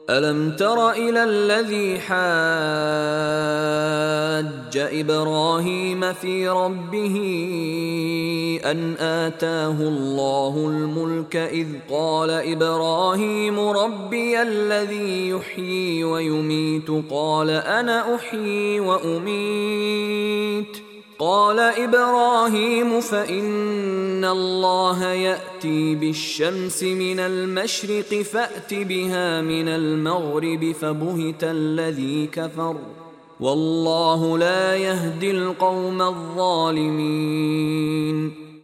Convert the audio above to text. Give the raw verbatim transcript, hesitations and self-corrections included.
ألم تر إلى الذي حاج إبراهيم في ربه أن آتاه الله الملك إذ قال إبراهيم ربي الذي يحيي ويميت قال أنا أحيي وأميت قال إبراهيم فإن الله يأتي بالشمس من المشرق فأت بها من المغرب فبهت الذي كفر والله لا يهدي القوم الظالمين.